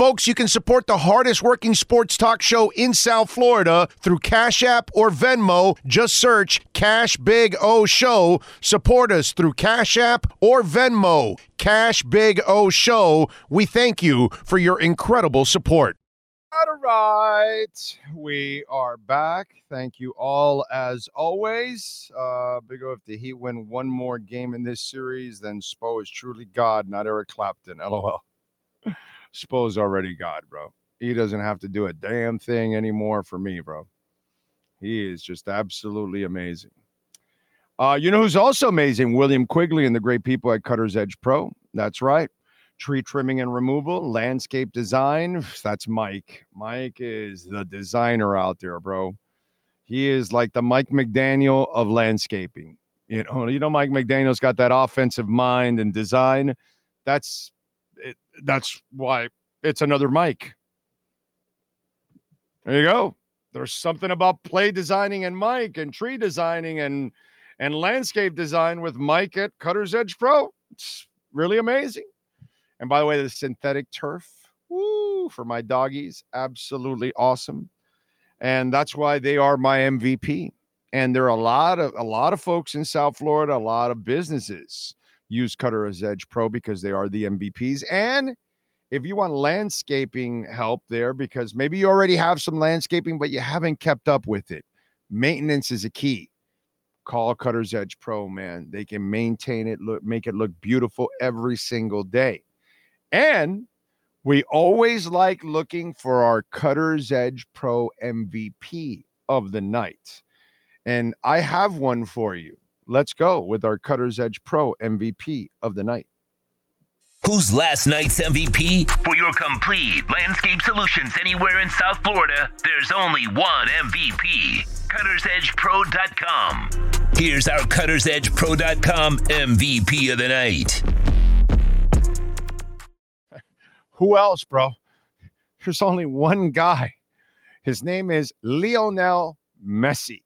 Folks, you can support the hardest working sports talk show in South Florida through Cash App or Venmo. Just search Cash Big O Show. Support us through Cash App or Venmo. Cash Big O Show. We thank you for your incredible support. All right, we are back. Thank you all as always. Big O, if the Heat win one more game in this series, then Spo is truly God, not Eric Clapton. LOL. Spo's already God, bro. He doesn't have to do a damn thing anymore for me, bro. He is just absolutely amazing. You know who's also amazing? William Quigley and the great people at Cutter's Edge Pro. That's right. Tree trimming and removal, landscape design. That's Mike. Mike is the designer out there, bro. He is like the Mike McDaniel of landscaping. You know, Mike McDaniel's got that offensive mind and design. That's why it's another Mike. There you go. There's something about play designing and Mike and tree designing and landscape design with Mike at Cutter's Edge Pro. It's really amazing. And by the way, the synthetic turf, woo, for my doggies, absolutely awesome. And that's why they are my MVP. And there are a lot of folks in South Florida, a lot of businesses use Cutter's Edge Pro because they are the MVPs. And if you want landscaping help there, because maybe you already have some landscaping, but you haven't kept up with it, maintenance is a key. Call Cutter's Edge Pro, man. They can maintain it, make it look beautiful every single day. And we always like looking for our Cutter's Edge Pro MVP of the night. And I have one for you. Let's go with our Cutter's Edge Pro MVP of the night. Who's last night's MVP? For your complete landscape solutions anywhere in South Florida, there's only one MVP. CuttersEdgePro.com. Here's our CuttersEdgePro.com MVP of the night. Who else, bro? There's only one guy. His name is Lionel Messi.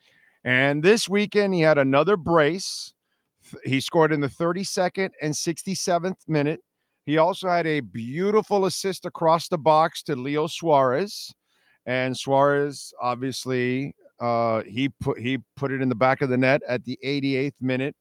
And this weekend, he had another brace. He scored in the 32nd and 67th minute. He also had a beautiful assist across the box to Leo Suarez. And Suarez, obviously, he put it in the back of the net at the 88th minute.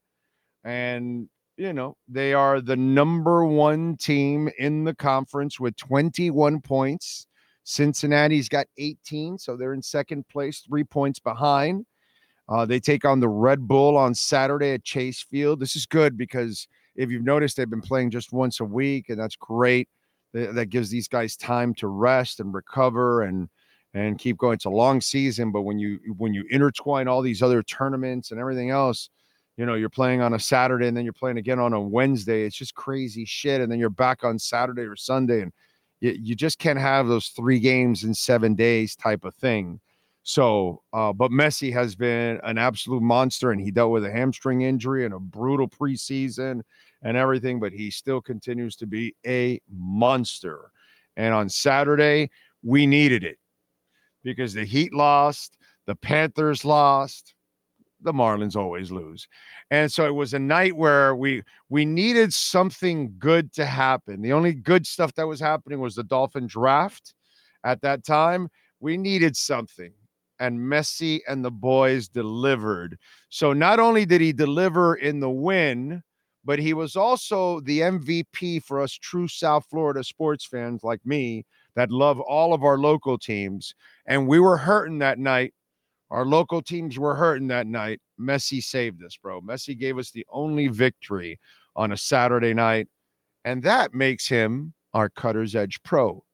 And, you know, they are the number one team in the conference with 21 points. Cincinnati's got 18, so they're in second place, 3 points behind. They take on the Red Bull on Saturday at Chase Field. This is good because if you've noticed, they've been playing just once a week, and that's great. That gives these guys time to rest and recover and keep going. It's a long season, but when you intertwine all these other tournaments and everything else, you know, you're playing on a Saturday and then you're playing again on a Wednesday. It's just crazy shit. And then you're back on Saturday or Sunday, and you just can't have those 3 games in 7 days type of thing. So, but Messi has been an absolute monster, and he dealt with a hamstring injury and a brutal preseason and everything, but he still continues to be a monster. And on Saturday, we needed it because the Heat lost, the Panthers lost, the Marlins always lose. And so it was a night where we needed something good to happen. The only good stuff that was happening was the Dolphin draft at that time. We needed something. And Messi and the boys delivered. So not only did he deliver in the win, but he was also the MVP for us true South Florida sports fans like me that love all of our local teams. And we were hurting that night. Our local teams were hurting that night. Messi saved us, bro. Messi gave us the only victory on a Saturday night. And that makes him our Cutter's Edge Pro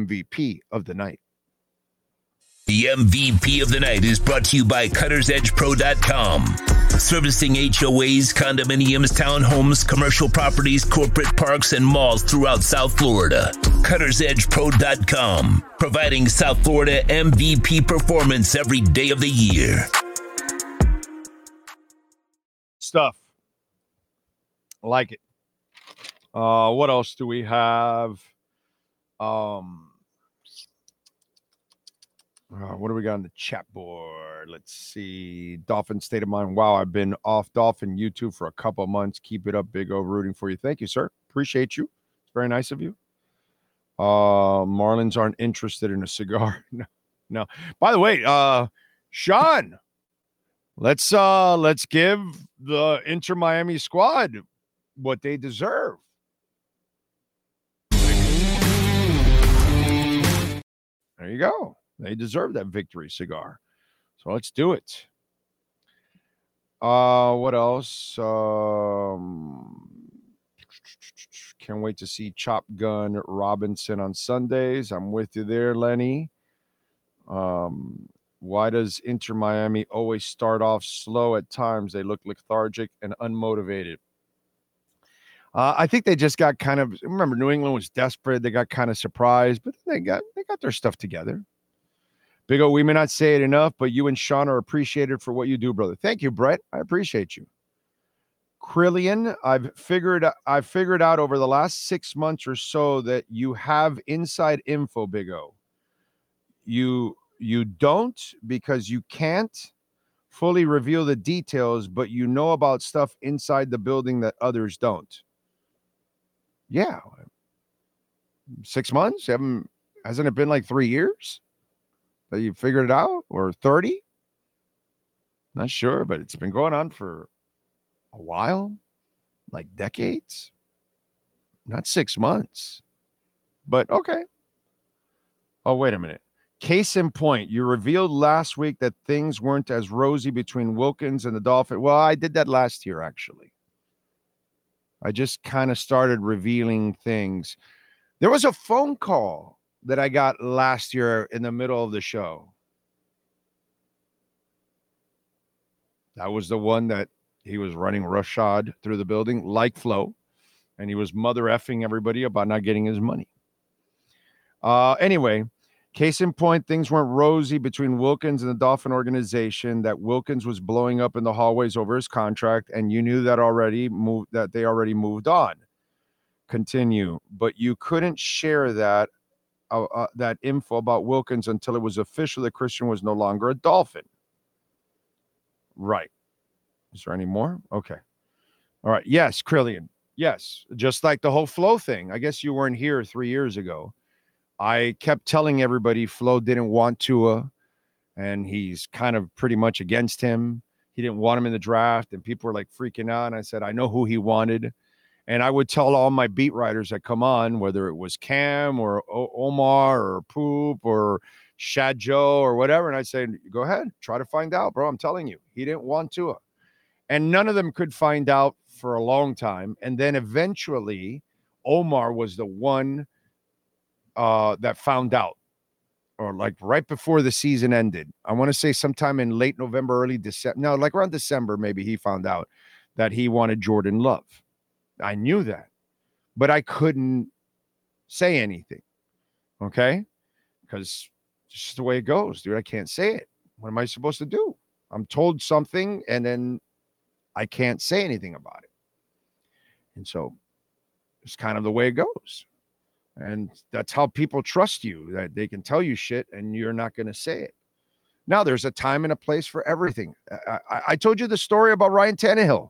MVP of the night. The MVP of the night is brought to you by CuttersEdgePro.com. Servicing HOAs, condominiums, townhomes, commercial properties, corporate parks, and malls throughout South Florida. CuttersEdgePro.com. Providing South Florida MVP performance every day of the year. Stuff. I like it. What else do we have? What do we got on the chat board? Let's see. Dolphin State of Mind. Wow, I've been off Dolphin YouTube for a couple of months. Keep it up, Big O. Rooting for you. Thank you, sir. Appreciate you. It's very nice of you. Marlins aren't interested in a cigar. No. By the way, Sean, let's give the Inter Miami squad what they deserve. There you go. They deserve that victory cigar. So let's do it. What else? Can't wait to see Chop Gun Robinson on Sundays. I'm with you there, Lenny. Why does Inter Miami always start off slow at times? They look lethargic and unmotivated. I think they just got kind of, remember, New England was desperate. They got kind of surprised, but they got their stuff together. Big O, we may not say it enough, but you and Sean are appreciated for what you do, brother. Thank you, Brett. I appreciate you. Krillian, I've figured out over the last 6 months or so that you have inside info, Big O. You don't, because you can't fully reveal the details, but you know about stuff inside the building that others don't. Yeah. 6 months? Hasn't it been like 3 years that you figured it out? Or 30? Not sure, but it's been going on for a while, like decades. Not 6 months. But okay. Oh, wait a minute. Case in point, you revealed last week that things weren't as rosy between Wilkins and the Dolphins. Well, I did that last year, actually. I just kind of started revealing things. There was a phone call that I got last year in the middle of the show. That was the one that he was running roughshod through the building like Flo, and he was mother effing everybody about not getting his money. Anyway, case in point, things weren't rosy between Wilkins and the Dolphin organization, that Wilkins was blowing up in the hallways over his contract, and you knew that they already moved on. Continue. But you couldn't share that info about Wilkins until it was official that Christian was no longer a Dolphin. Right. Is there any more? Okay. All right. Yes, Krillian. Yes. Just like the whole Flo thing. I guess you weren't here 3 years ago. I kept telling everybody Flo didn't want Tua, and he's kind of pretty much against him. He didn't want him in the draft, and people were like freaking out. And I said, I know who he wanted. And I would tell all my beat writers that come on, whether it was Cam or Omar or Poop or Shad Joe or whatever. And I'd say, go ahead, try to find out, bro. I'm telling you, he didn't want Tua. And none of them could find out for a long time. And then eventually, Omar was the one that found out, or like right before the season ended. I want to say sometime in late November, early December. No, like around December, maybe he found out that he wanted Jordan Love. I knew that, but I couldn't say anything. Okay. Because it's just the way it goes, dude. I can't say it. What am I supposed to do? I'm told something and then I can't say anything about it. And so it's kind of the way it goes. And that's how people trust you, that they can tell you shit and you're not going to say it. Now, there's a time and a place for everything. I told you the story about Ryan Tannehill.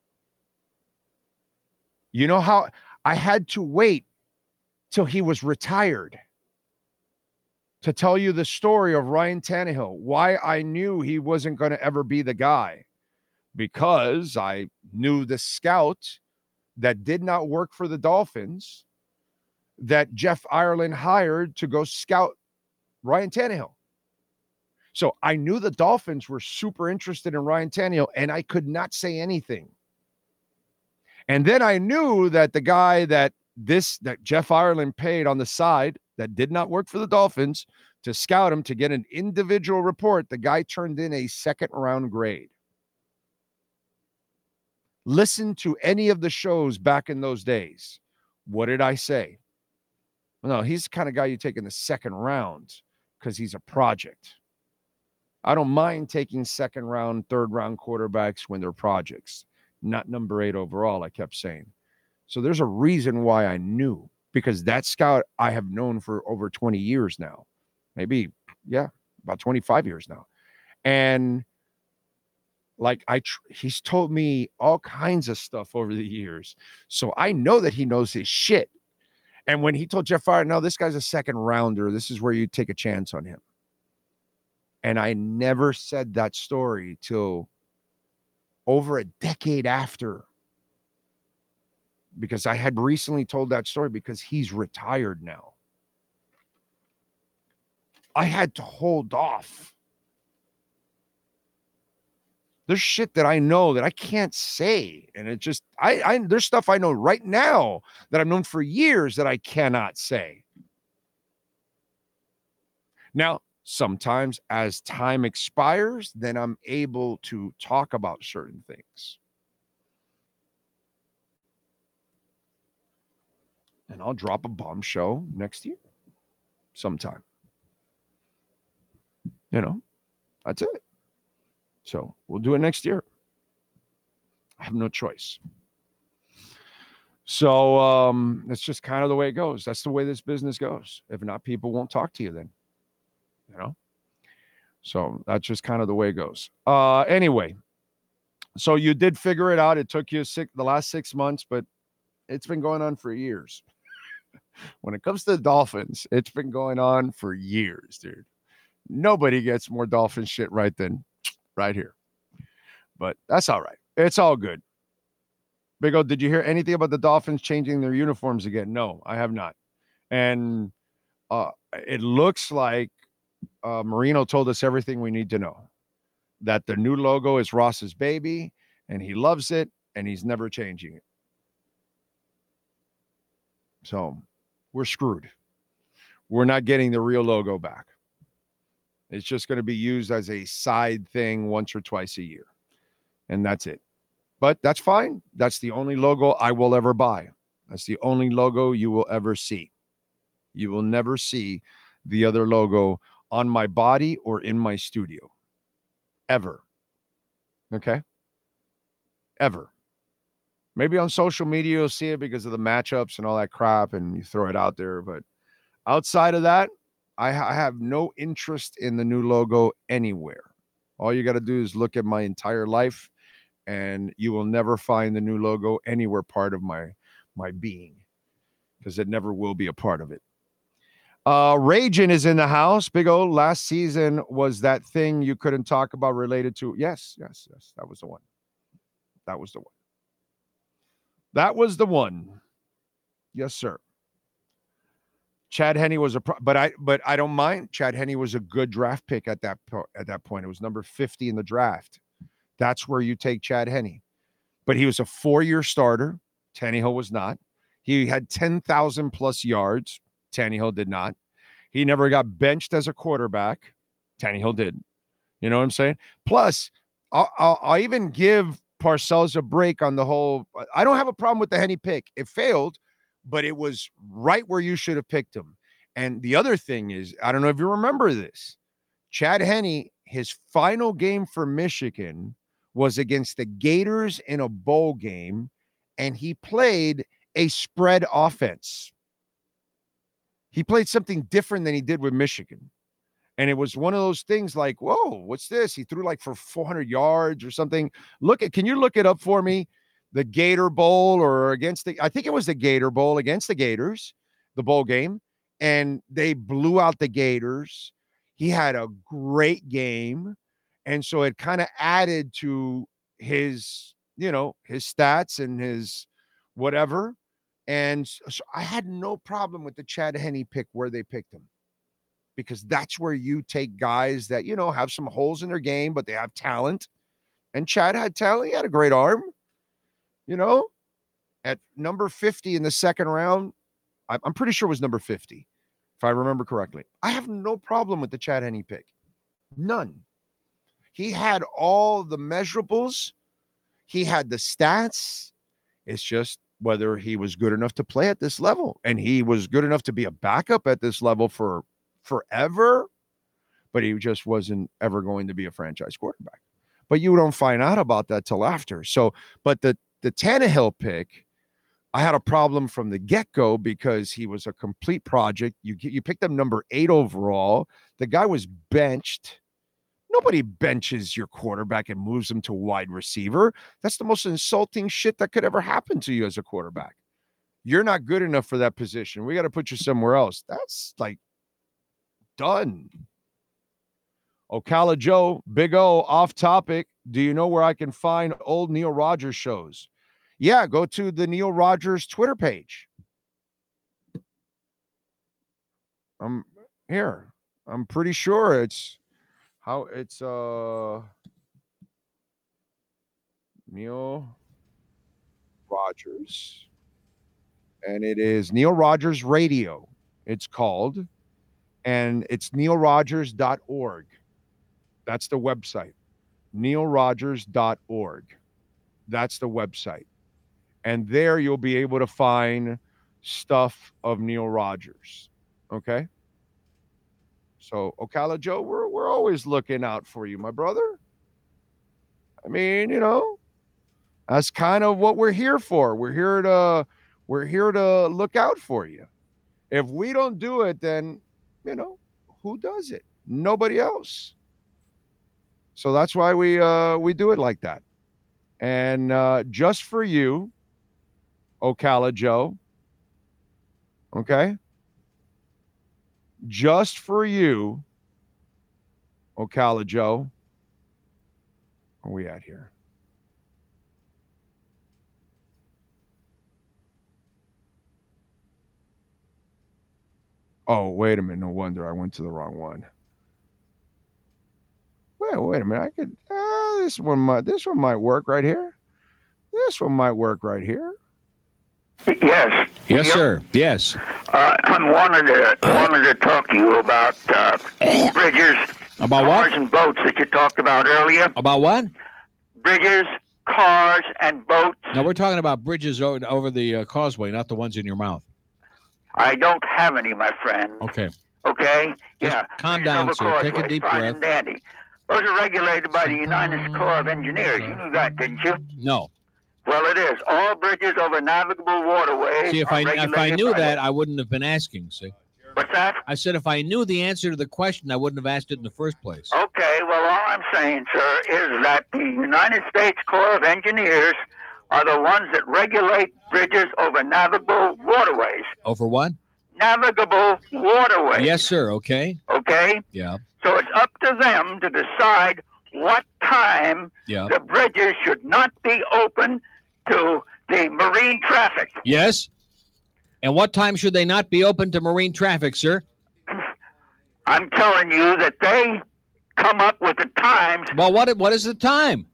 You know how I had to wait till he was retired to tell you the story of Ryan Tannehill, why I knew he wasn't going to ever be the guy, because I knew the scout that did not work for the Dolphins that Jeff Ireland hired to go scout Ryan Tannehill. So I knew the Dolphins were super interested in Ryan Tannehill, and I could not say anything. And then I knew that the guy that Jeff Ireland paid on the side that did not work for the Dolphins to scout him to get an individual report, the guy turned in a second-round grade. Listen to any of the shows back in those days. What did I say? No, he's the kind of guy you take in the second round because he's a project. I don't mind taking second round, third round quarterbacks when they're projects, not number 8 overall, I kept saying. So there's a reason why I knew, because that scout I have known for over 20 years now. Maybe, about 25 years now. And like he's told me all kinds of stuff over the years. So I know that he knows his shit. And when he told Jeff Farr, no, this guy's a second rounder, this is where you take a chance on him. And I never said that story till over a decade after, because I had recently told that story because he's retired now. I had to hold off. There's shit that I know that I can't say. And it just, there's stuff I know right now that I've known for years that I cannot say. Now, sometimes as time expires, then I'm able to talk about certain things. And I'll drop a bombshell next year sometime. You know, that's it. So we'll do it next year. I have no choice. So that's just kind of the way it goes. That's the way this business goes. If not, people won't talk to you then. You know? So that's just kind of the way it goes. Anyway, so you did figure it out. It took you the last 6 months, but it's been going on for years. When it comes to the Dolphins, it's been going on for years, dude. Nobody gets more Dolphin shit right than right here. But that's all right. It's all good. Big O, did you hear anything about the Dolphins changing their uniforms again? No, I have not. And it looks like Marino told us everything we need to know. That the new logo is Ross's baby, and he loves it, and he's never changing it. So we're screwed. We're not getting the real logo back. It's just going to be used as a side thing once or twice a year. And that's it. But that's fine. That's the only logo I will ever buy. That's the only logo you will ever see. You will never see the other logo on my body or in my studio. Ever. Okay? Ever. Maybe on social media you'll see it because of the matchups and all that crap and you throw it out there. But outside of that, I have no interest in the new logo anywhere. All you got to do is look at my entire life and you will never find the new logo anywhere part of my being because it never will be a part of it. Ragin is in the house. Big O, last season was that thing you couldn't talk about related to. Yes. That was the one. That was the one. Yes, sir. Chad Henne was but I don't mind. Chad Henne was a good draft pick at that point. It was number 50 in the draft. That's where you take Chad Henne. But he was a 4-year starter. Tannehill was not. He had 10,000 plus yards. Tannehill did not. He never got benched as a quarterback. Tannehill did. You know what I'm saying? Plus, I'll even give Parcells a break on the whole. I don't have a problem with the Henne pick. It failed, but it was right where you should have picked him. And the other thing is, I don't know if you remember this, Chad Henne, his final game for Michigan was against the Gators in a bowl game, and he played a spread offense. He played something different than he did with Michigan. And it was one of those things like, whoa, what's this? He threw like for 400 yards or something. Can you look it up for me? The Gator Bowl I think it was the Gator Bowl against the Gators, the bowl game. And they blew out the Gators. He had a great game. And so it kind of added to his stats and his whatever. And so I had no problem with the Chad Henne pick where they picked him. Because that's where you take guys that, have some holes in their game, but they have talent. And Chad had talent. He had a great arm. At number 50 in the second round, I'm pretty sure it was number 50, if I remember correctly. I have no problem with the Chad Henne pick. None. He had all the measurables. He had the stats. It's just whether he was good enough to play at this level. And he was good enough to be a backup at this level for forever, but he just wasn't ever going to be a franchise quarterback. But you don't find out about that till after. So, but the Tannehill pick, I had a problem from the get-go because he was a complete project. You picked him number 8 overall. The guy was benched. Nobody benches your quarterback and moves him to wide receiver. That's the most insulting shit that could ever happen to you as a quarterback. You're not good enough for that position. We got to put you somewhere else. That's like done. Ocala Joe, Big O, off topic. Do you know where I can find old Neil Rogers shows? Yeah, go to the Neil Rogers Twitter page. I'm here. I'm pretty sure it's Neil Rogers. And it is Neil Rogers Radio, it's called. And it's neilrogers.org. That's the website. neilrogers.org. That's the website. And there you'll be able to find stuff of Neil Rogers. Okay? So, Ocala Joe, we're always looking out for you, my brother. I mean, that's kind of what we're here for. We're here to look out for you. If we don't do it, then, who does it? Nobody else. So that's why we do it like that. And just for you, Ocala Joe, okay? Just for you, Ocala Joe, where are we at here? Oh, wait a minute. No wonder I went to the wrong one. Wait a minute. I could this one might work right here. This one might work right here. Yes. Yes, sir. Yes. I wanted to talk to you about bridges, About cars, what? and boats that you talked about earlier. About what? Bridges, cars, and boats. No, we're talking about bridges over the causeway, not the ones in your mouth. I don't have any, my friend. Okay. Okay? Just Yeah. calm Bridges down, over sir. Take a causeways, deep fine breath. and dandy. Those are regulated by the United Corps of Engineers. You knew that, didn't you? No. Well, it is. All bridges over navigable waterways. See, if are I regulated knew by that, I wouldn't have been asking. See, What's that? I said if I knew the answer to the question, I wouldn't have asked it in the first place. Okay, well, all I'm saying, sir, is that the United States Corps of Engineers are the ones that regulate bridges over navigable waterways. Over what? Navigable waterways. Yes, sir. Okay. Okay? Yeah. So it's up to them to decide what time Yeah. the bridges should not be open to the marine traffic. Yes. And what time should they not be open to marine traffic, sir? I'm telling you that they come up with the times. Well, what is the time?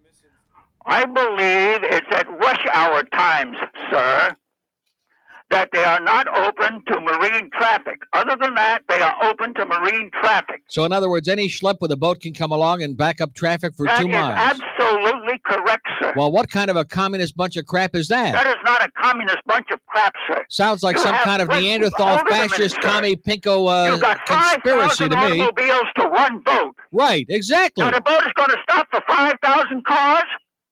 I believe it's at rush hour times, sir, that they are not open to marine traffic. Other than that, they are open to marine traffic. So, in other words, any schlep with a boat can come along and back up traffic for 2 That is miles. absolutely correct, sir. Well, what kind of a communist bunch of crap is that? That is not a communist bunch of crap, sir. Sounds like You some have kind of plenty- Neanderthal Hold on a minute, fascist sir. commie pinko You've got conspiracy 5,000 to me. automobiles to one boat. Right, exactly. Now the boat is going to stop for 5,000 cars?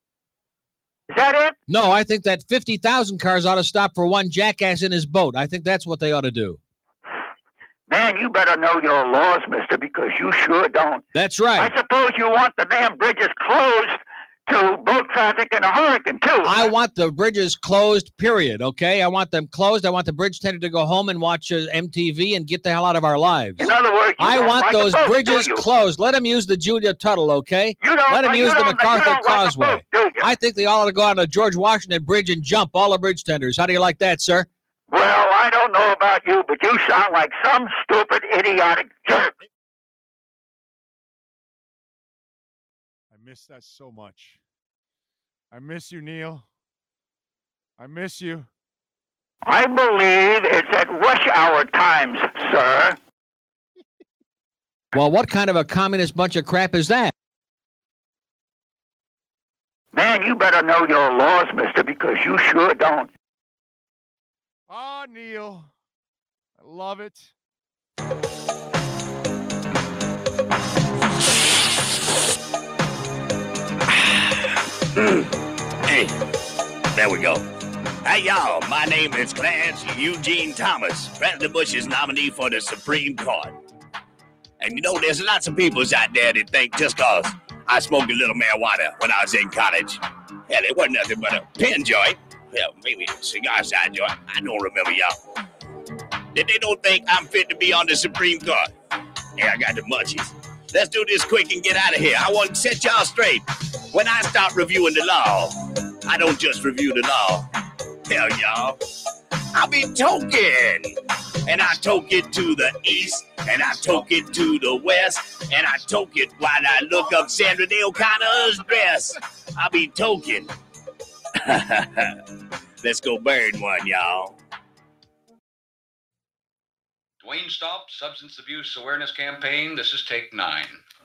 Is that it? No, I think that 50,000 cars ought to stop for one jackass in his boat. I think that's what they ought to do. Man, you better know your laws, mister, because you sure don't. That's right. I suppose you want the damn bridges closed to boat traffic in a hurricane, too. I want the bridges closed, period, okay? I want them closed. I want the bridge tender to go home and watch MTV and get the hell out of our lives. In other words, you I don't want like a those boat, bridges do you? closed. Let them use the Julia Tuttle, okay? You don't, Let them you use the don't- you MacArthur don't like a Causeway. boat, do you? I think they ought to go on the George Washington Bridge and jump all the bridge tenders. How do you like that, sir? Well, I don't know about you, but you sound like some stupid, idiotic jerk. I miss that so much. I miss you, Neil. I miss you. I believe it's at rush hour times, sir. Well, what kind of a communist bunch of crap is that? Man, you better know your laws, mister, because you sure don't. Ah, Neil. I love it. Hey, there we go. Hey, y'all, my name is Clarence Eugene Thomas, President Bush's nominee for the Supreme Court. And you know, there's lots of people out there that think just because I smoked a little marijuana when I was in college, hell, it wasn't nothing but a pen joint, Hell, maybe a cigar side joint. I don't remember, y'all. They don't think I'm fit to be on the Supreme Court. Yeah, I got the munchies. Let's do this quick and get out of here. I want to set y'all straight. When I start reviewing the law, I don't just review the law. Hell, y'all, I'll be toking. And I toke it to the east, and I toke it to the west, and I toke it while I look up Sandra Day O'Connor's dress. I'll be toking. Let's go burn one, y'all. Dwayne Stomp, Substance Abuse Awareness Campaign. This is take 9.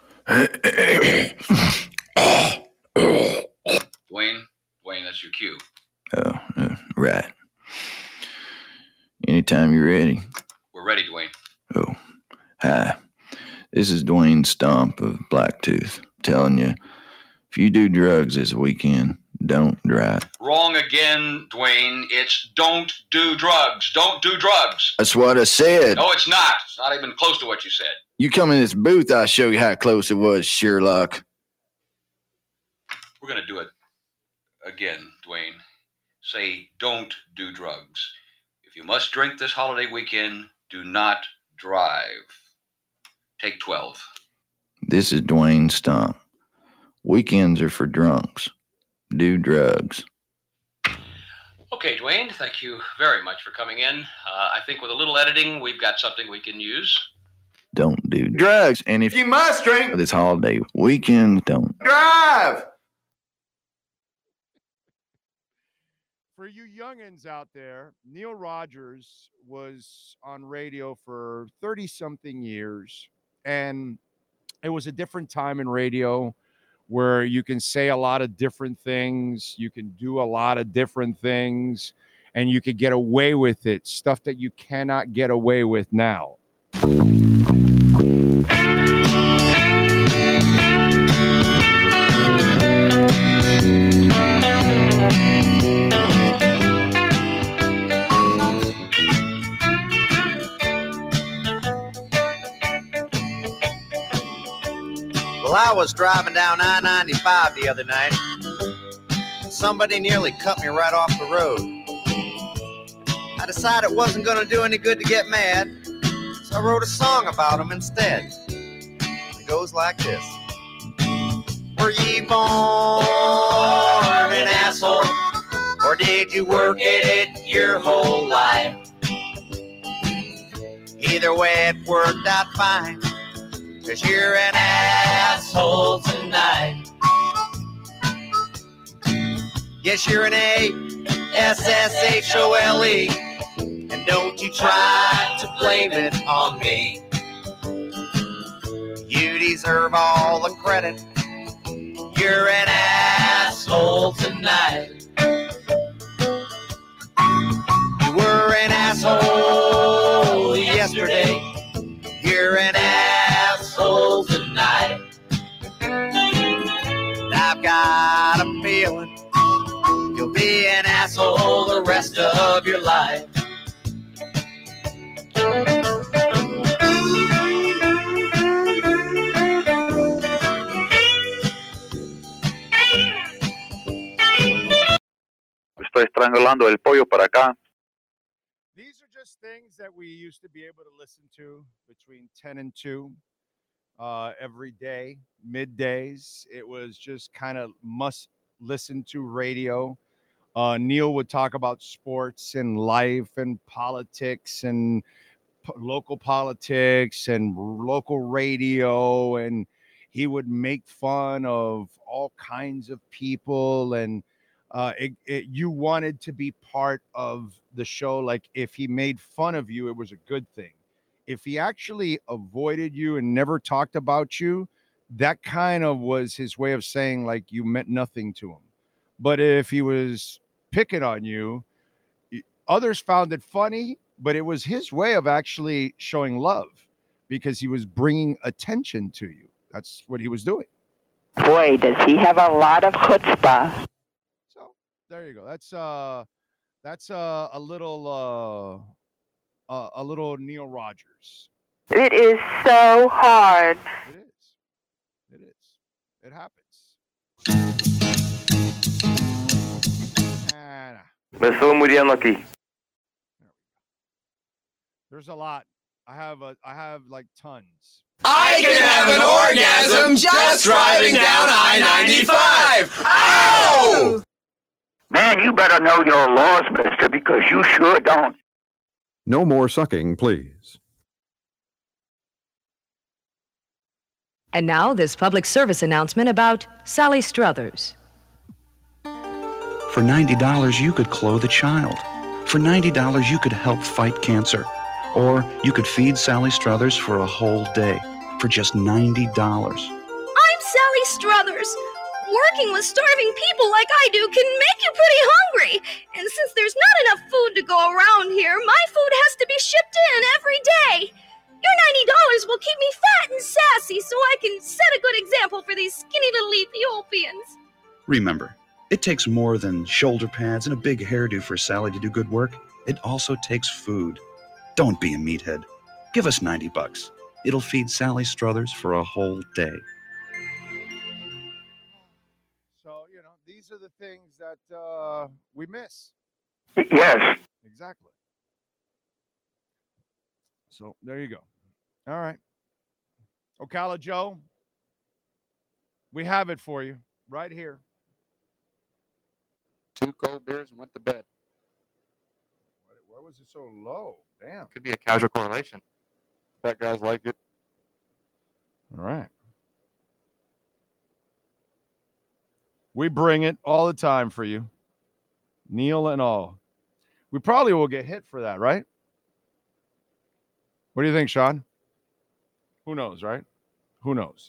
Dwayne, that's your cue. Oh, right. Anytime you're ready. We're ready, Dwayne. Oh, hi. This is Dwayne Stomp of Blacktooth. I'm telling you, if you do drugs this weekend, don't drive. Wrong again, Dwayne. It's don't do drugs. Don't do drugs. That's what I said. No, it's not. It's not even close to what you said. You come in this booth, I'll show you how close it was, Sherlock. We're going to do it again, Dwayne. Say, don't do drugs. If you must drink this holiday weekend, do not drive. Take 12. This is Dwayne Stomp. Weekends are for drunks. Do drugs. Okay, Dwayne, thank you very much for coming in. I think with a little editing, we've got something we can use. Don't do drugs. And if you must drink this holiday weekend, don't drive. For you youngins out there, Neil Rogers was on radio for 30-something years, and it was a different time in radio where you can say a lot of different things, you can do a lot of different things, and you could get away with it, stuff that you cannot get away with now. Well, I was driving down I-95 the other night. Somebody nearly cut me right off the road. I decided it wasn't going to do any good to get mad, so I wrote a song about him instead. It goes like this. Were ye born an asshole, or did you work at it your whole life? Either way, it worked out fine, 'cause you're an asshole tonight. Yes, you're an A-S-S-H-O-L-E, and don't you try to blame it on me. You deserve all the credit. You're an asshole tonight. You were an asshole yesterday. You're an asshole tonight. I've got a feeling you'll be an asshole the rest of your life. Estoy estrangulando el pollo para acá. These are just things that we used to be able to listen to between 10 and 2 every day, middays. It was just kind of must listen to radio. Neil would talk about sports and life and politics and local politics and local radio, and he would make fun of all kinds of people, and you wanted to be part of the show. Like, if he made fun of you, it was a good thing. If he actually avoided you and never talked about you, that kind of was his way of saying like you meant nothing to him. But if he was picking on you, others found it funny, but it was his way of actually showing love because he was bringing attention to you. That's what he was doing. Boy, does he have a lot of chutzpah. So there you go. That's a little Neil Rogers. It is so hard. It is. It happens. Me estoy muriendo aquí. There's a lot. I have like tons. I can have an orgasm just driving down I-95. Ow! Man, you better know your laws, mister, because you sure don't. No more sucking, please. And now this public service announcement about Sally Struthers. For $90, you could clothe a child. For $90, you could help fight cancer. Or you could feed Sally Struthers for a whole day for just $90. I'm Sally Struthers. Working with starving people like I do can make you pretty hungry. And since there's not enough food to go around here, my food has to be shipped in every day. Your $90 will keep me fat and sassy so I can set a good example for these skinny little Ethiopians. Remember, it takes more than shoulder pads and a big hairdo for Sally to do good work. It also takes food. Don't be a meathead. Give us $90. It'll feed Sally Struthers for a whole day. So, these are the things that we miss. Yes. Exactly. So there you go. All right. Ocala Joe, we have it for you right here. 2 cold beers and went to bed. Why was it so low? Damn. Could be a casual correlation. Fat guys like it. All right. We bring it all the time for you. Neil and all. We probably will get hit for that, right? What do you think, Sean? Who knows, right? Who knows?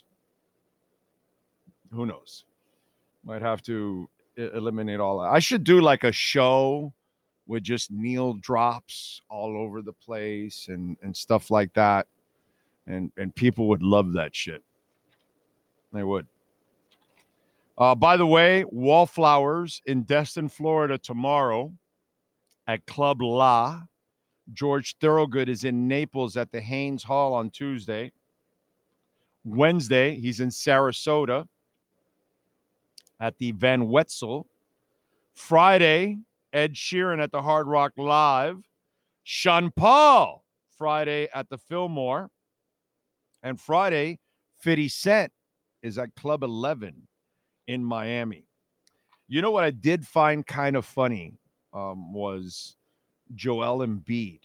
Who knows? Might have to eliminate all that. I should do like a show with just Neil drops all over the place and stuff like that. And people would love that shit. They would. By the way, Wallflowers in Destin, Florida tomorrow at Club La. George Thorogood is in Naples at the Haynes Hall on Tuesday. Wednesday, he's in Sarasota at the Van Wetzel. Friday, Ed Sheeran at the Hard Rock Live. Sean Paul, Friday at the Fillmore. And Friday, 50 Cent is at Club 11 in Miami. You know what I did find kind of funny was Joel Embiid.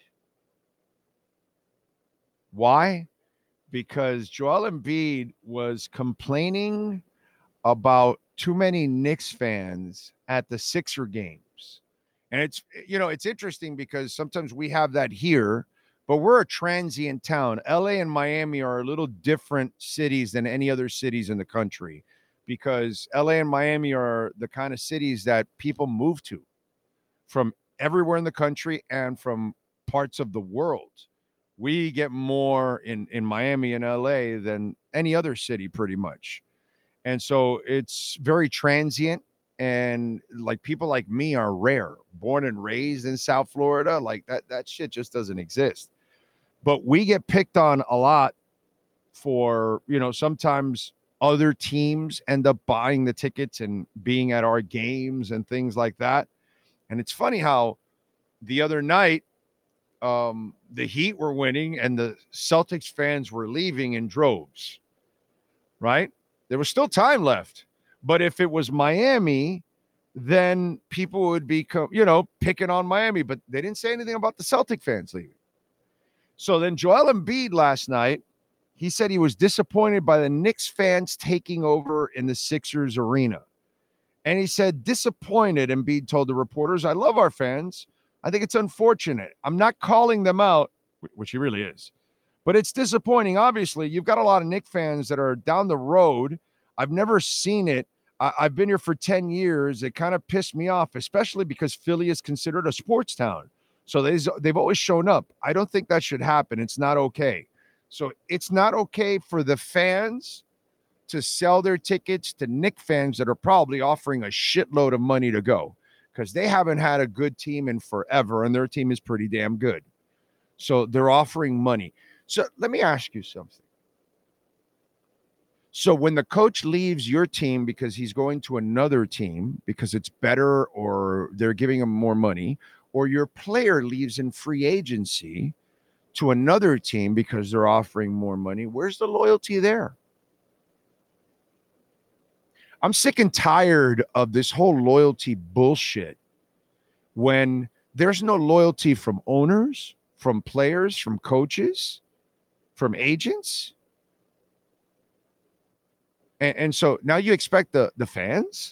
Why? Because Joel Embiid was complaining about too many Knicks fans at the Sixer games. And it's interesting because sometimes we have that here, but we're a transient town. LA and Miami are a little different cities than any other cities in the country because LA and Miami are the kind of cities that people move to from everywhere in the country and from parts of the world. We get more in Miami and LA than any other city pretty much. And so it's very transient. And like people like me are rare, born and raised in South Florida. Like that shit just doesn't exist. But we get picked on a lot for, sometimes other teams end up buying the tickets and being at our games and things like that. And it's funny how the other night, the Heat were winning and the Celtics fans were leaving in droves, right? There was still time left. But if it was Miami, then people would be, picking on Miami. But they didn't say anything about the Celtic fans leaving. So then Joel Embiid last night, he said he was disappointed by the Knicks fans taking over in the Sixers arena. And he said, disappointed, Embiid told the reporters, I love our fans. I think it's unfortunate. I'm not calling them out, which he really is. But it's disappointing. Obviously, you've got a lot of Knicks fans that are down the road. I've never seen it. I've been here for 10 years. It kind of pissed me off, especially because Philly is considered a sports town. So they've always shown up. I don't think that should happen. It's not okay. So it's not okay for the fans to sell their tickets to Knicks fans that are probably offering a shitload of money to go because they haven't had a good team in forever, and their team is pretty damn good. So they're offering money. So let me ask you something. So when the coach leaves your team because he's going to another team because it's better or they're giving him more money, or your player leaves in free agency to another team because they're offering more money, where's the loyalty there? I'm sick and tired of this whole loyalty bullshit when there's no loyalty from owners, from players, from coaches, from agents. And so now you expect the fans?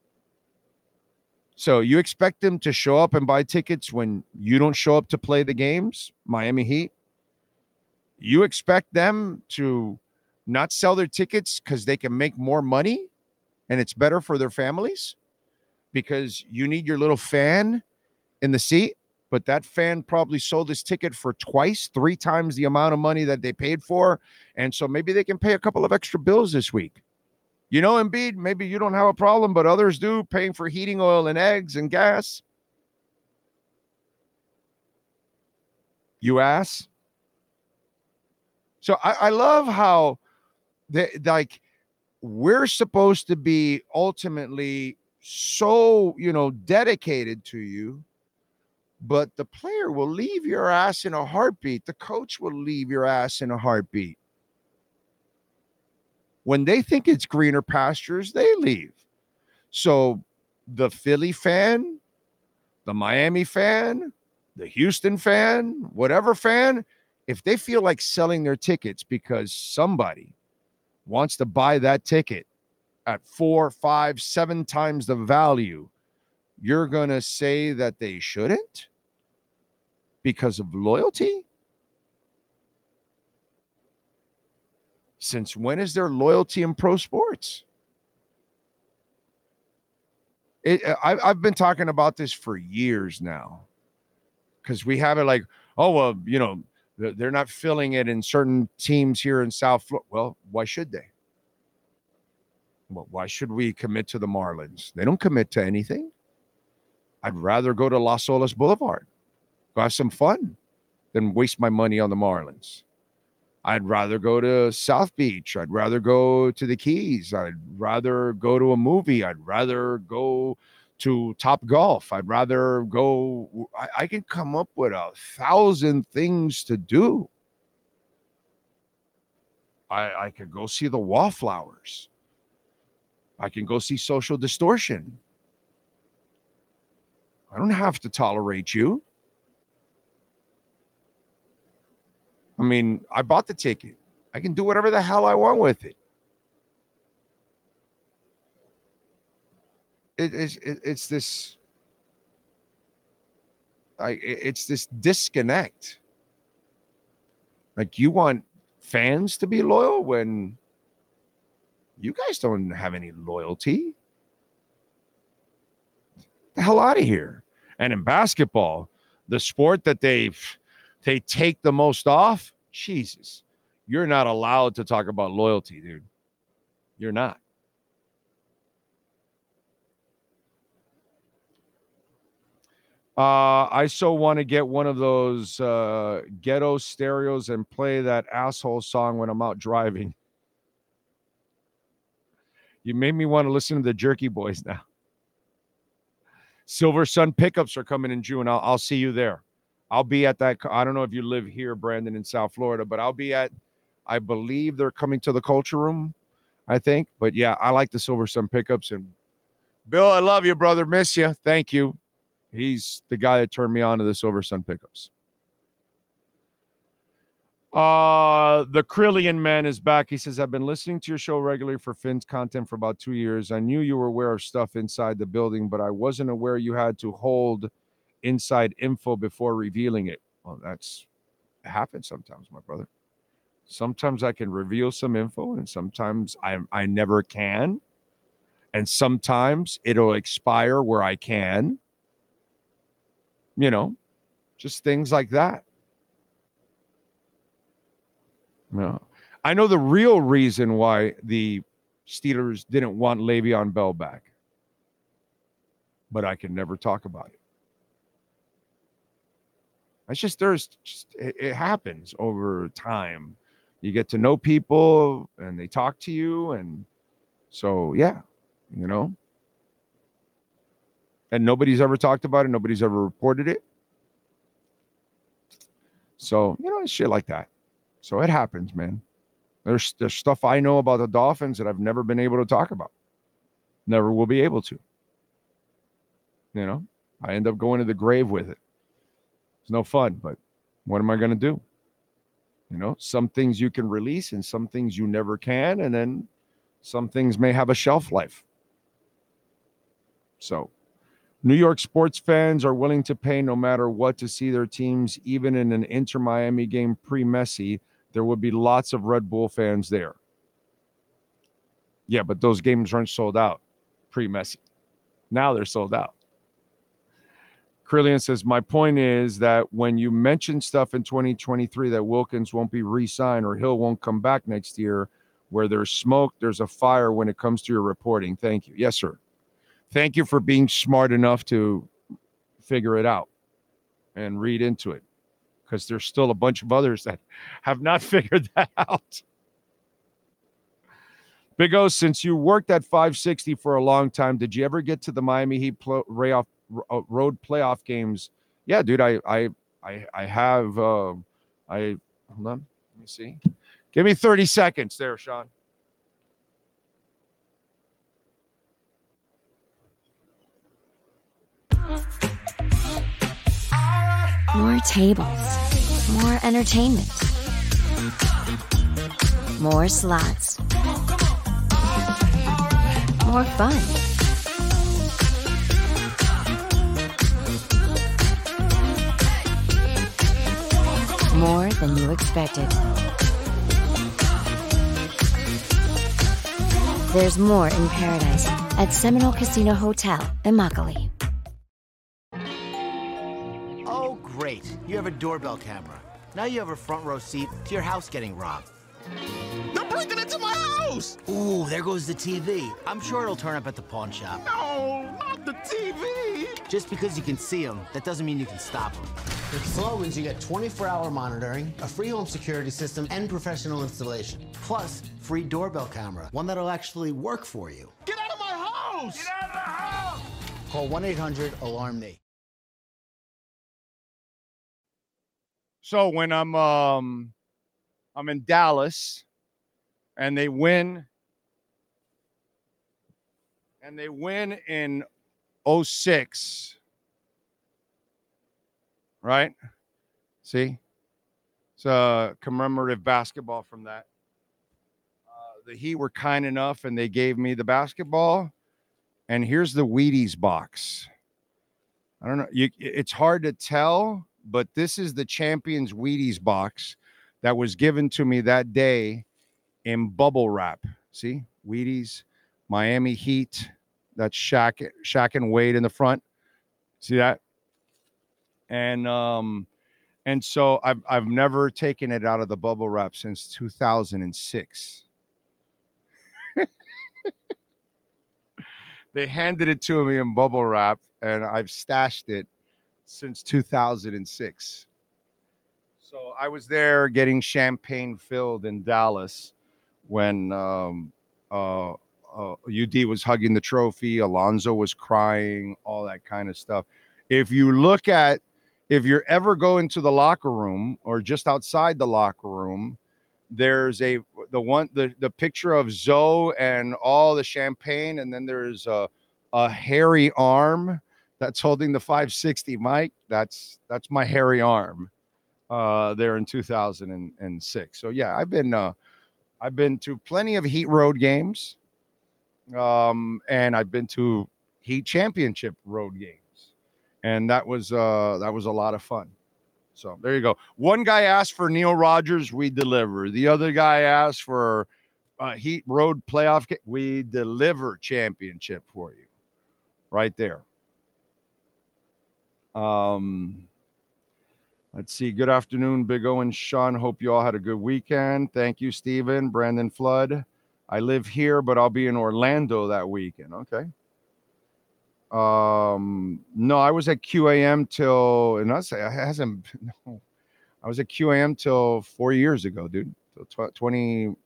So you expect them to show up and buy tickets when you don't show up to play the games, Miami Heat? You expect them to not sell their tickets because they can make more money and it's better for their families? Because you need your little fan in the seat, but that fan probably sold his ticket for twice, 3 times the amount of money that they paid for. And so maybe they can pay a couple of extra bills this week. You know, Embiid, maybe you don't have a problem, but others do, paying for heating oil and eggs and gas. You ass. So I love how we're supposed to be ultimately so, dedicated to you, but the player will leave your ass in a heartbeat. The coach will leave your ass in a heartbeat. When they think it's greener pastures, they leave. So the Philly fan, the Miami fan, the Houston fan, whatever fan, if they feel like selling their tickets because somebody wants to buy that ticket at 4, 5, 7 times the value, you're going to say that they shouldn't because of loyalty? Since when is there loyalty in pro sports? I've been talking about this for years now because we have it like, oh, well, they're not filling it in certain teams here in South Florida. Well, why should they? Well, why should we commit to the Marlins? They don't commit to anything. I'd rather go to Las Olas Boulevard, go have some fun than waste my money on the Marlins. I'd rather go to South Beach. I'd rather go to the Keys. I'd rather go to a movie. I'd rather go to Top Golf. I'd rather go. I can come up with 1,000 things to do. I could go see the Wallflowers. I can go see Social Distortion. I don't have to tolerate you. I mean, I bought the ticket. I can do whatever the hell I want with it. It's this disconnect. Like, you want fans to be loyal when you guys don't have any loyalty. The hell out of here. And in basketball, the sport that they take the most off, Jesus, you're not allowed to talk about loyalty, dude. You're not. I so want to get one of those ghetto stereos and play that asshole song when I'm out driving. You made me want to listen to the Jerky Boys now. Silver Sun pickups are coming in June. I'll see you there. I'll be at that. I don't know if you live here, Brandon, in South Florida, but I'll be at, I believe they're coming to the Culture Room, I think. But yeah, I like the Silver Sun pickups. And Bill, I love you, brother. Miss you. Thank you. He's the guy that turned me on to the Silver Sun pickups. The Krillian man is back. He says, I've been listening to your show regularly for Finn's content for about 2 years. I knew you were aware of stuff inside the building, but I wasn't aware you had to hold inside info before revealing it. Well, it happens sometimes, my brother. Sometimes I can reveal some info, and sometimes I never can. And sometimes it'll expire where I can. Just things like that. No, I know the real reason why the Steelers didn't want Le'Veon Bell back, but I can never talk about it. It's just it happens over time. You get to know people and they talk to you. And so, yeah, you know. And nobody's ever talked about it. Nobody's ever reported it. So, you know, it's shit like that. So it happens, man. There's stuff I know about the Dolphins that I've never been able to talk about. Never will be able to. You know, I end up going to the grave with it. It's no fun, but what am I going to do? You know, some things you can release and some things you never can. And then some things may have a shelf life. So New York sports fans are willing to pay no matter what to see their teams, even in an Inter-Miami game pre-Messi. There would be lots of Red Bull fans there. Yeah, but those games aren't sold out pre-Messi. Now they're sold out. Krillian says, my point is that when you mention stuff in 2023 that Wilkins won't be re-signed or Hill won't come back next year, where there's smoke, there's a fire when it comes to your reporting. Thank you. Yes, sir. Thank you for being smart enough to figure it out and read into it, because there's still a bunch of others that have not figured that out. Big O, since you worked at 560 for a long time, did you ever get to the Miami Heat road playoff games? Yeah, dude, I have. Hold on, let me see. Give me 30 seconds there, Sean. More tables, more entertainment, more slots, more fun. More than you expected. There's more in paradise at Seminole Casino Hotel in Immokalee. Oh, great. You have a doorbell camera. Now you have a front row seat to your house getting robbed. They're breaking into my house! Ooh, there goes the TV. I'm sure it'll turn up at the pawn shop. No, not the TV! Just because you can see them, that doesn't mean you can stop them. With Slogans, you get 24-hour monitoring, a free home security system, and professional installation. Plus, free doorbell camera, one that'll actually work for you. Get out of my house! Get out of the house! Call 1-800-ALARM-ME. So when I'm in Dallas and they win in 06, right? See? It's a commemorative basketball from that. The Heat were kind enough and they gave me the basketball. And here's the Wheaties box. I don't know. It's hard to tell, but this is the Champions Wheaties box that was given to me that day in bubble wrap. See? Wheaties, Miami Heat. That's Shaq and Wade in the front. See that? And so I've never taken it out of the bubble wrap since 2006. They handed it to me in bubble wrap, and I've stashed it since 2006. So I was there getting champagne filled in Dallas when UD was hugging the trophy, Alonzo was crying, all that kind of stuff. If you're ever going to the locker room or just outside the locker room, there's the picture of Zoe and all the champagne, and then there's a hairy arm that's holding the 560 mic. That's my hairy arm there in 2006. So yeah, I've been to plenty of Heat road games, and I've been to Heat championship road games, and that was a lot of fun. So there you go. One guy asked for Neil Rogers, we deliver. The other guy asked for Heat road playoff game. We deliver championship for you, right there. Let's see. Good afternoon, Big O and Sean. Hope you all had a good weekend. Thank you, Stephen. Brandon Flood. I live here, but I'll be in Orlando that weekend. Okay. No, I was at QAM till, and I was at QAM till 4 years ago, dude. 2019.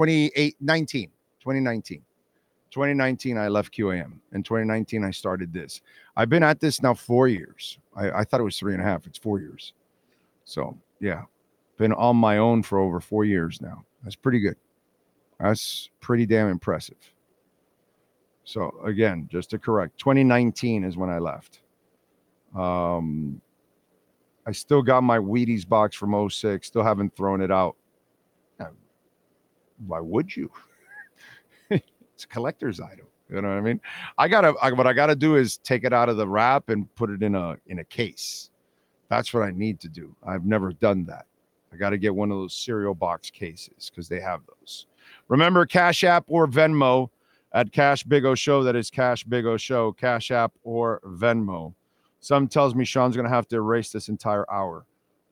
2019, I left QAM. In 2019, I started this. I've been at this now 4 years. I thought it was 3.5. It's 4 years. So, yeah, been on my own for over 4 years now. That's pretty good. That's pretty damn impressive. So, again, just to correct, 2019 is when I left. I still got my Wheaties box from 06. Still haven't thrown it out. Why would you? It's a collector's item. You know what I mean? What I gotta do is take it out of the wrap and put it in a case. That's what I need to do. I've never done that. I got to get one of those cereal box cases because they have those. Remember, Cash App or Venmo at Cash Big O Show. That is Cash Big O Show. Cash App or Venmo. Some tells me Sean's gonna have to erase this entire hour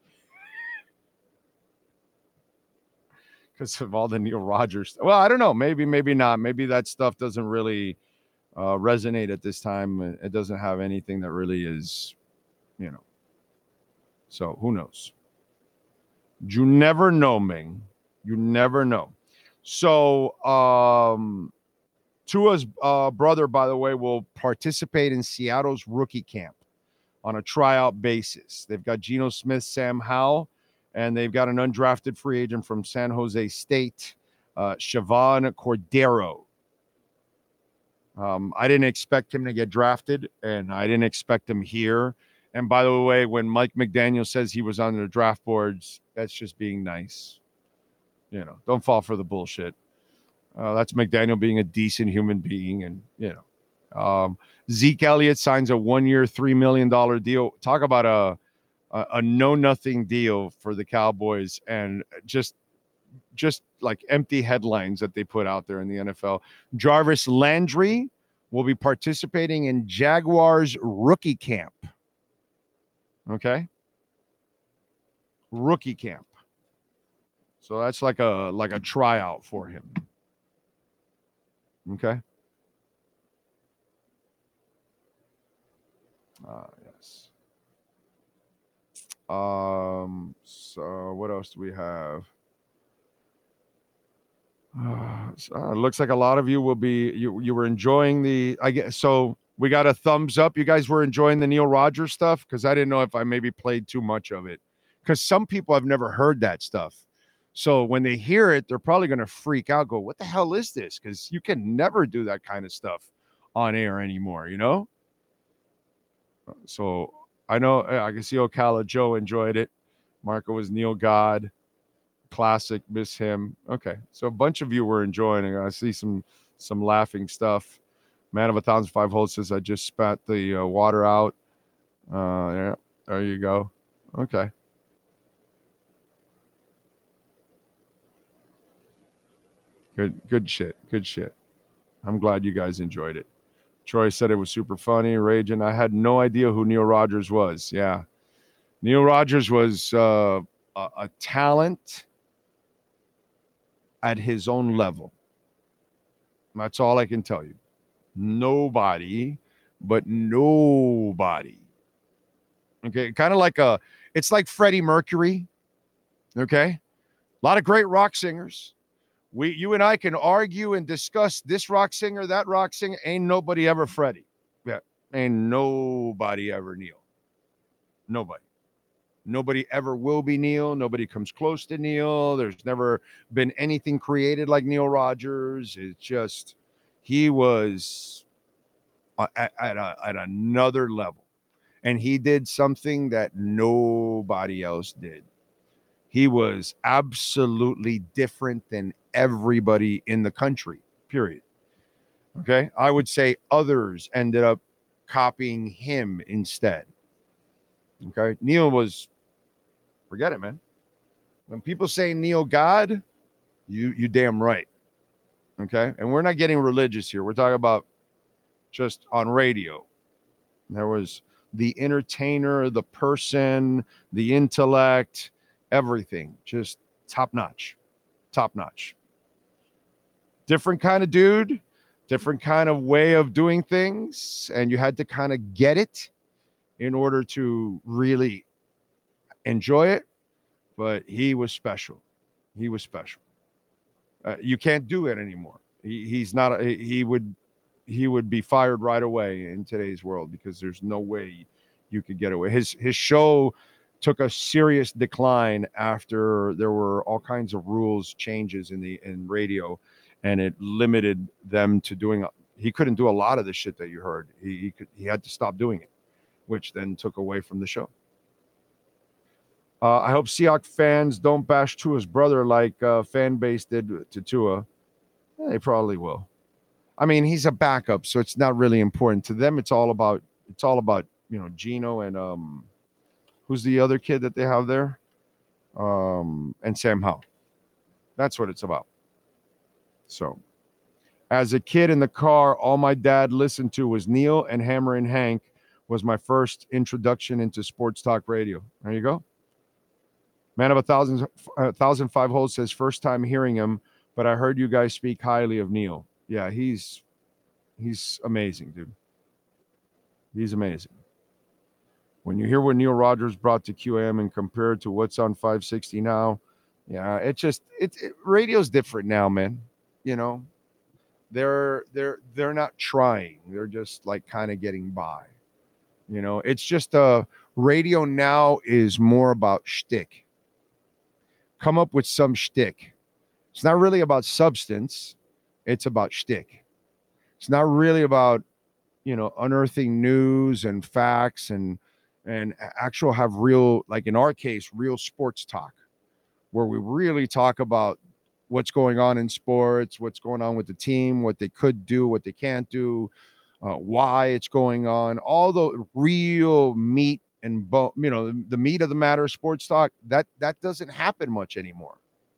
because of all the Neil Rogers. Well, I don't know. Maybe not. Maybe that stuff doesn't really resonate at this time. It doesn't have anything that really is, So who knows? You never know, Ming. You never know. So Tua's brother, by the way, will participate in Seattle's rookie camp on a tryout basis. They've got Geno Smith, Sam Howell, and they've got an undrafted free agent from San Jose State, Siobhan Cordero. I didn't expect him to get drafted, and I didn't expect him here. And by the way, when Mike McDaniel says he was on the draft boards, that's just being nice. Don't fall for the bullshit. That's McDaniel being a decent human being. And, Zeke Elliott signs a 1-year, $3 million deal. Talk about a know-nothing deal for the Cowboys, and just like empty headlines that they put out there in the NFL. Jarvis Landry will be participating in Jaguars rookie camp. Okay? Rookie camp. So that's like a tryout for him. Okay? Yes. So what else do we have? It looks like a lot of you will be you were enjoying so we got a thumbs up. You guys were enjoying the Neil Rogers stuff, because I didn't know if I maybe played too much of it, because some people have never heard that stuff. So when they hear it, they're probably going to freak out, go, what the hell is this? Because you can never do that kind of stuff on air anymore, So I know I can see Ocala Joe enjoyed it. Marco was Neil God. Classic, miss him. Okay, so a bunch of you were enjoying it. I see some laughing stuff. Man of 1,005 Holds says I just spat the water out. Yeah, there you go. Okay. Good shit. I'm glad you guys enjoyed it. Troy said it was super funny. Raging. I had no idea who Neil Rogers was. Yeah, Neil Rogers was a talent at his own level. That's all I can tell you. Nobody. Okay, kind of like it's like Freddie Mercury. Okay, a lot of great rock singers. You and I can argue and discuss this rock singer, that rock singer. Ain't nobody ever Freddie. Yeah, ain't nobody ever Neil. Nobody ever will be Neil. Nobody comes close to Neil. There's never been anything created like Neil Rogers. It's just, he was at another level. And he did something that nobody else did. He was absolutely different than everybody in the country, period. Okay? I would say others ended up copying him instead. Okay? Neil was, forget it, man. When people say Neil God, you damn right. Okay? And we're not getting religious here. We're talking about just on radio. There was the entertainer, the person, the intellect, everything. Just top notch. Different kind of dude, different kind of way of doing things. And you had to kind of get it in order to really enjoy it. But he was special. He was special. You can't do it anymore. He's not. He would be fired right away in today's world because there's no way you could get away. His show took a serious decline after there were all kinds of rules changes in radio, and it limited them to doing. He couldn't do a lot of the shit that you heard. He had to stop doing it, which then took away from the show. I hope Seahawks fans don't bash Tua's brother like fan base did to Tua. They probably will. I mean, he's a backup, so it's not really important to them. It's all about Geno and who's the other kid that they have there, and Sam Howell. That's what it's about. So, as a kid in the car, all my dad listened to was Neil and Hammer and Hank. Was my first introduction into sports talk radio. There you go. Man of 1,005 holes says first time hearing him, but I heard you guys speak highly of Neil. Yeah, he's amazing, dude. He's amazing. When you hear what Neil Rogers brought to QAM and compared to what's on 560 now, yeah, radio's different now, man. You know, they're not trying. They're just like kind of getting by. You know, it's just radio now is more about shtick. Come up with some shtick. It's not really about substance. It's about shtick. It's not really about, unearthing news and facts and actual have real, like in our case, real sports talk, where we really talk about what's going on in sports, what's going on with the team, what they could do, what they can't do, why it's going on, all the real meat and bone, the meat of the matter, sports talk, that doesn't happen much anymore.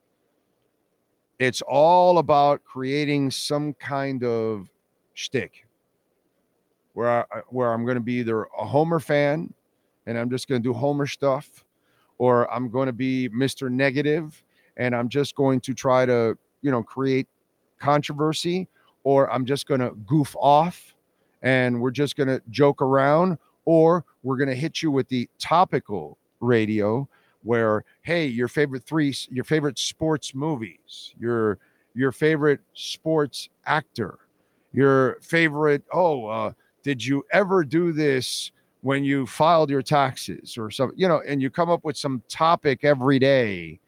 It's all about creating some kind of shtick where I'm going to be either a Homer fan and I'm just going to do Homer stuff, or I'm going to be Mr. Negative and I'm just going to try to, create controversy, or I'm just going to goof off and we're just going to joke around, or we're going to hit you with the topical radio where, hey, your favorite sports movies, your favorite sports actor, your favorite, did you ever do this when you filed your taxes or something, and you come up with some topic every day,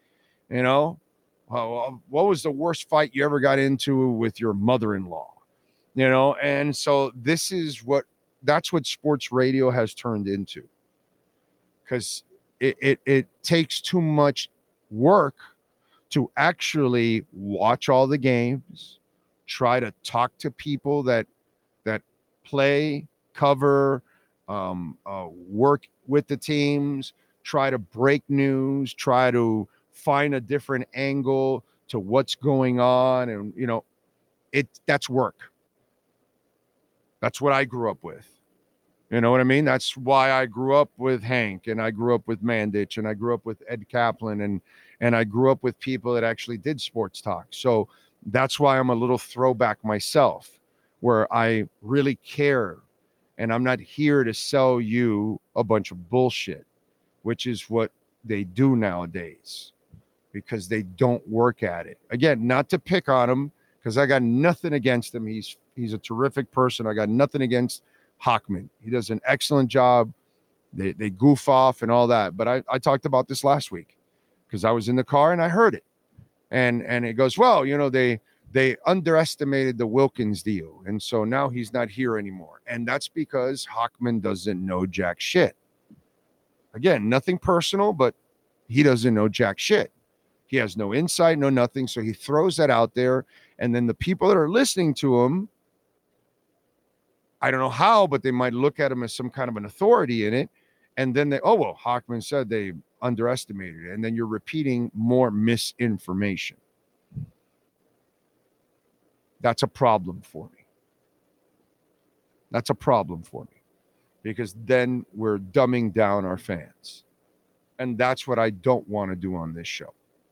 what was the worst fight you ever got into with your mother-in-law, and so that's what sports radio has turned into, because it takes too much work to actually watch all the games, try to talk to people that play, cover, work with the teams, try to break news, try to find a different angle to what's going on. And, that's work. That's what I grew up with. You know what I mean? That's why I grew up with Hank, and I grew up with Mandich, and I grew up with Ed Kaplan, and I grew up with people that actually did sports talk. So that's why I'm a little throwback myself, where I really care, and I'm not here to sell you a bunch of bullshit, which is what they do nowadays, because they don't work at it. Again, not to pick on him, because I got nothing against him. He's a terrific person. I got nothing against Hochman. He does an excellent job. They goof off and all that. But I talked about this last week because I was in the car and I heard it. And it goes, well, they underestimated the Wilkins deal. And so now he's not here anymore. And that's because Hochman doesn't know jack shit. Again, nothing personal, but he doesn't know jack shit. He has no insight, no nothing. So he throws that out there. And then the people that are listening to him, I don't know how, but they might look at him as some kind of an authority in it. And then Hochman said they underestimated it. And then you're repeating more misinformation. That's a problem for me. That's a problem for me, because then we're dumbing down our fans. And that's what I don't want to do on this show.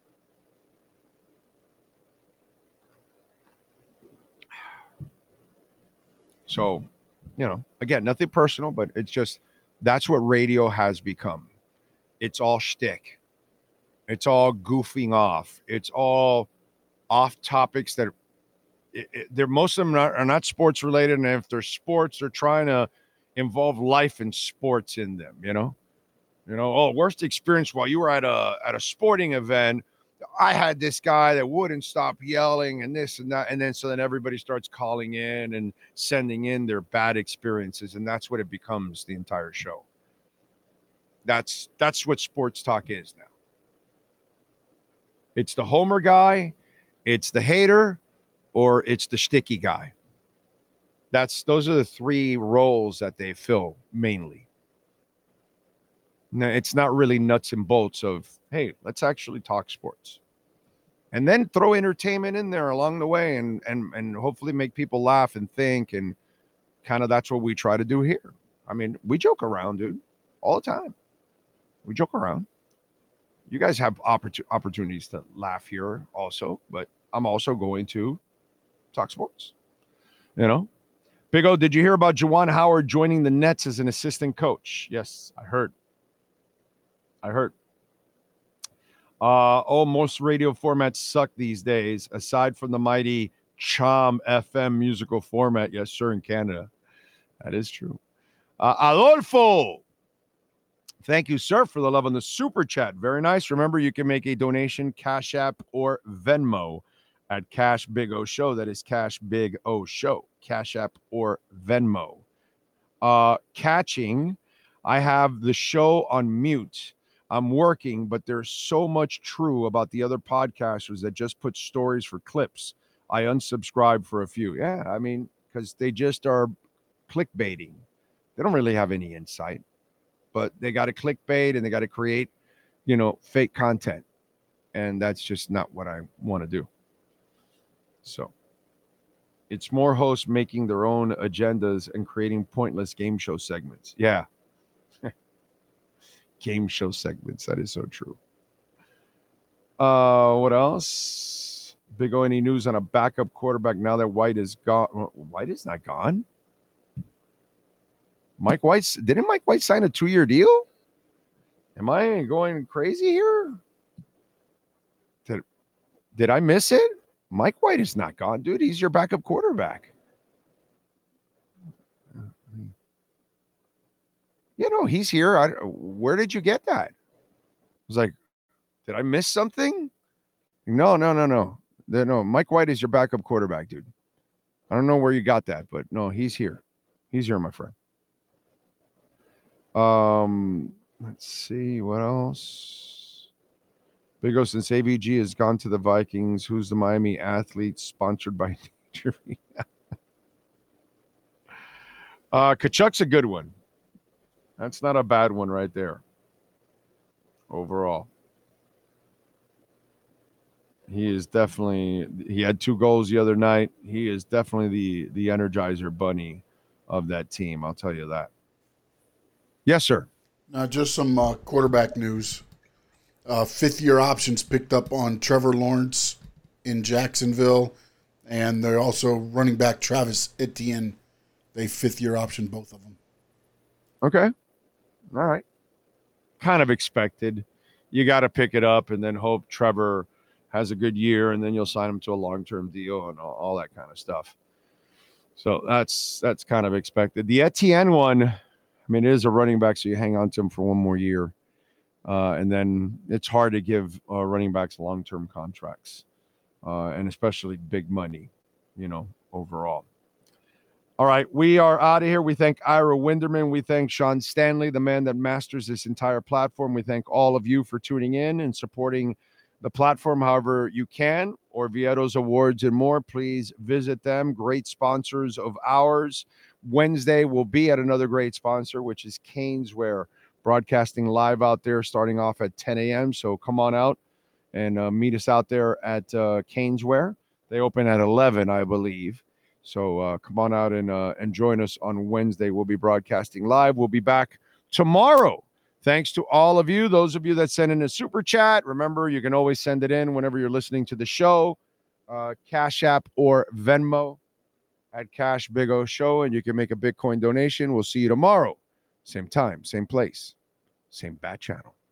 So, again, nothing personal, but it's just, that's what radio has become. It's all shtick. It's all goofing off. It's all off topics that they're most of them are not sports related. And if they're sports, they're trying to involve life and sports in them, oh, worst experience while you were at a sporting event. I had this guy that wouldn't stop yelling and this and that. And then everybody starts calling in and sending in their bad experiences. And that's what it becomes the entire show. That's what sports talk is now. It's the homer guy, it's the hater, or it's the sticky guy. Those are the three roles that they fill mainly. Now, it's not really nuts and bolts of, hey, let's actually talk sports. And then throw entertainment in there along the way and hopefully make people laugh and think. And kind of that's what we try to do here. I mean, we joke around, dude, all the time. We joke around. You guys have opportunities to laugh here also, but I'm also going to talk sports. Big O, did you hear about Juwan Howard joining the Nets as an assistant coach? Yes, I heard. Most radio formats suck these days, aside from the mighty Chom FM musical format. Yes, sir, in Canada. That is true. Adolfo, thank you, sir, for the love on the super chat. Very nice. Remember, you can make a donation, Cash App or Venmo at Cash Big O Show. That is Cash Big O Show. Cash App or Venmo. Catching, I have the show on mute. I'm working, but there's so much true about the other podcasters that just put stories for clips. I unsubscribed for a few. Yeah, I mean, because they just are clickbaiting. They don't really have any insight, but they got to clickbait and they got to create, fake content. And that's just not what I want to do. So it's more hosts making their own agendas and creating pointless game show segments. Yeah. Game show segments. That is so true. What else? Big O, any news on a backup quarterback now that White is gone? White is not gone. Didn't Mike White sign a 2-year deal? Am I going crazy here? Did I miss it? Mike White is not gone, dude. He's your backup quarterback. He's here. Where did you get that? I was like, did I miss something? No. No, Mike White is your backup quarterback, dude. I don't know where you got that, but no, he's here. He's here, my friend. Let's see what else. Big O, since AVG has gone to the Vikings, who's the Miami athlete sponsored by Kachuk's a good one. That's not a bad one right there. Overall. He had 2 goals the other night. He is definitely the Energizer bunny of that team. I'll tell you that. Yes, sir. Just some quarterback news. 5th-year options picked up on Trevor Lawrence in Jacksonville, and they're also running back Travis Etienne. They 5th-year option both of them. Okay. All right. Kind of expected. You got to pick it up and then hope Trevor has a good year, and then you'll sign him to a long-term deal and all that kind of stuff. So that's kind of expected. The Etienne one, I mean, it is a running back, so you hang on to him for one more year. And then it's hard to give running backs long-term contracts, and especially big money, overall. All right, we are out of here. We thank Ira Winderman. We thank Sean Stanley, the man that masters this entire platform. We thank all of you for tuning in and supporting the platform however you can. Orvieto's Awards and more, please visit them. Great sponsors of ours. Wednesday we'll be at another great sponsor, which is Caneswear, broadcasting live out there starting off at 10 a.m. So come on out and meet us out there at Caneswear. They open at 11, I believe. So come on out and join us on Wednesday. We'll be broadcasting live. We'll be back tomorrow. Thanks to all of you. Those of you that send in a super chat, remember, you can always send it in whenever you're listening to the show. Cash App or Venmo at Cash Big O Show, and you can make a Bitcoin donation. We'll see you tomorrow. Same time, same place, same bat channel.